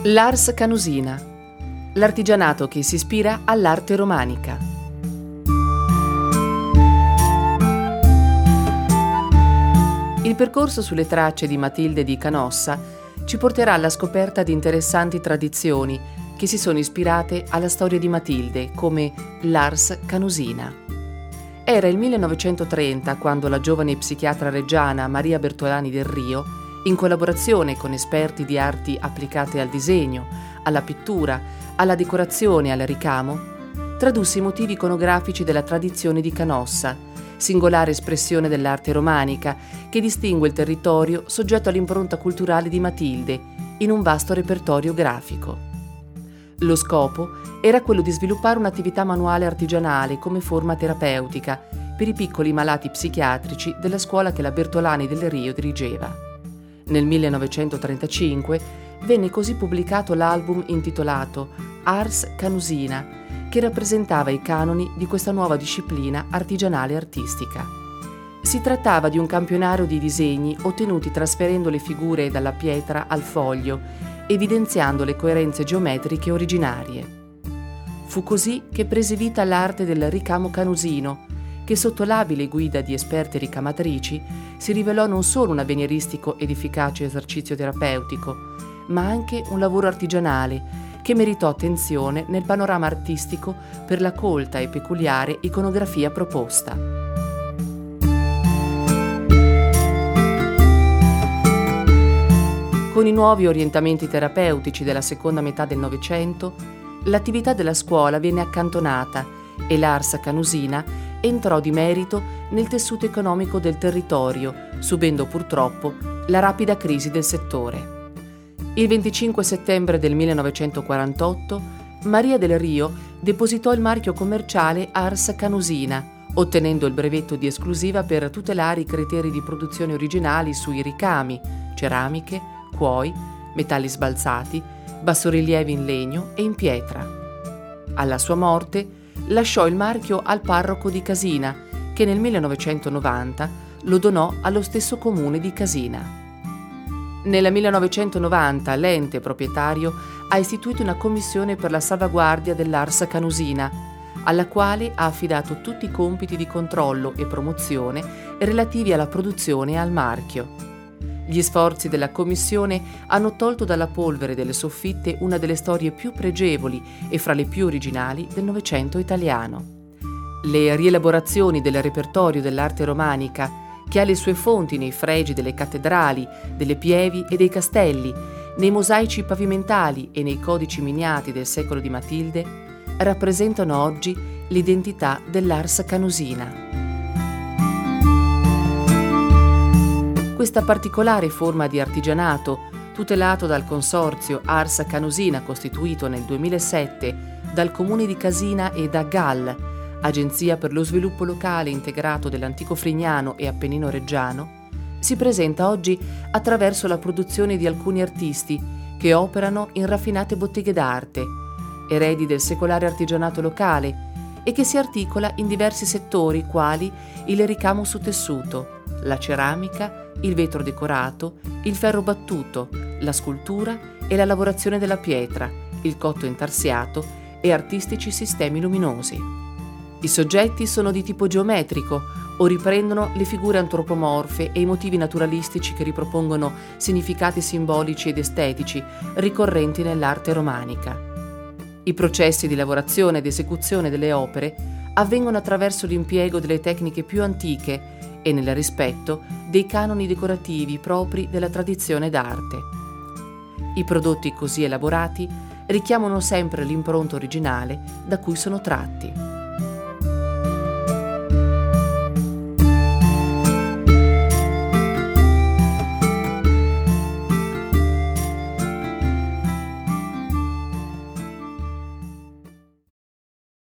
L'Ars Canusina, l'artigianato che si ispira all'arte romanica. Il percorso sulle tracce di Matilde di Canossa ci porterà alla scoperta di interessanti tradizioni che si sono ispirate alla storia di Matilde, come l'Ars Canusina. Era il 1930 quando la giovane psichiatra reggiana Maria Bertolani del Rio, in collaborazione con esperti di arti applicate al disegno, alla pittura, alla decorazione e al ricamo, tradusse i motivi iconografici della tradizione di Canossa, singolare espressione dell'arte romanica che distingue il territorio soggetto all'impronta culturale di Matilde in un vasto repertorio grafico. Lo scopo era quello di sviluppare un'attività manuale artigianale come forma terapeutica per i piccoli malati psichiatrici della scuola che la Bertolani del Rio dirigeva. Nel 1935 venne così pubblicato l'album intitolato Ars Canusina, che rappresentava i canoni di questa nuova disciplina artigianale e artistica. Si trattava di un campionario di disegni ottenuti trasferendo le figure dalla pietra al foglio, evidenziando le coerenze geometriche originarie. Fu così che prese vita l'arte del ricamo canusino, che sotto l'abile guida di esperte ricamatrici si rivelò non solo un avveniristico ed efficace esercizio terapeutico, ma anche un lavoro artigianale che meritò attenzione nel panorama artistico per la colta e peculiare iconografia proposta. Con i nuovi orientamenti terapeutici della seconda metà del Novecento, l'attività della scuola venne accantonata e l'Ars Canusina entrò di merito nel tessuto economico del territorio, subendo purtroppo la rapida crisi del settore. Il 25 settembre del 1948 Maria del Rio depositò il marchio commerciale Ars Canusina, ottenendo il brevetto di esclusiva per tutelare i criteri di produzione originali sui ricami, ceramiche, cuoi, metalli sbalzati, bassorilievi in legno e in pietra. Alla sua morte lasciò il marchio al parroco di Casina, che nel 1990 lo donò allo stesso comune di Casina. Nel 1990 l'ente proprietario ha istituito una commissione per la salvaguardia dell'Ars Canusina, alla quale ha affidato tutti i compiti di controllo e promozione relativi alla produzione e al marchio. Gli sforzi della commissione hanno tolto dalla polvere delle soffitte una delle storie più pregevoli e fra le più originali del Novecento italiano. Le rielaborazioni del repertorio dell'arte romanica, che ha le sue fonti nei fregi delle cattedrali, delle pievi e dei castelli, nei mosaici pavimentali e nei codici miniati del secolo di Matilde, rappresentano oggi l'identità dell'Ars Canusina. Questa particolare forma di artigianato, tutelato dal consorzio Ars Canusina costituito nel 2007 dal comune di Casina e da GAL, Agenzia per lo sviluppo locale integrato dell'Antico Frignano e Appennino Reggiano, si presenta oggi attraverso la produzione di alcuni artisti che operano in raffinate botteghe d'arte, eredi del secolare artigianato locale, e che si articola in diversi settori quali il ricamo su tessuto, la ceramica, il vetro decorato, il ferro battuto, la scultura e la lavorazione della pietra, il cotto intarsiato e artistici sistemi luminosi. I soggetti sono di tipo geometrico o riprendono le figure antropomorfe e i motivi naturalistici che ripropongono significati simbolici ed estetici ricorrenti nell'arte romanica. I processi di lavorazione ed esecuzione delle opere avvengono attraverso l'impiego delle tecniche più antiche e nel rispetto dei canoni decorativi propri della tradizione d'arte. I prodotti così elaborati richiamano sempre l'impronta originale da cui sono tratti.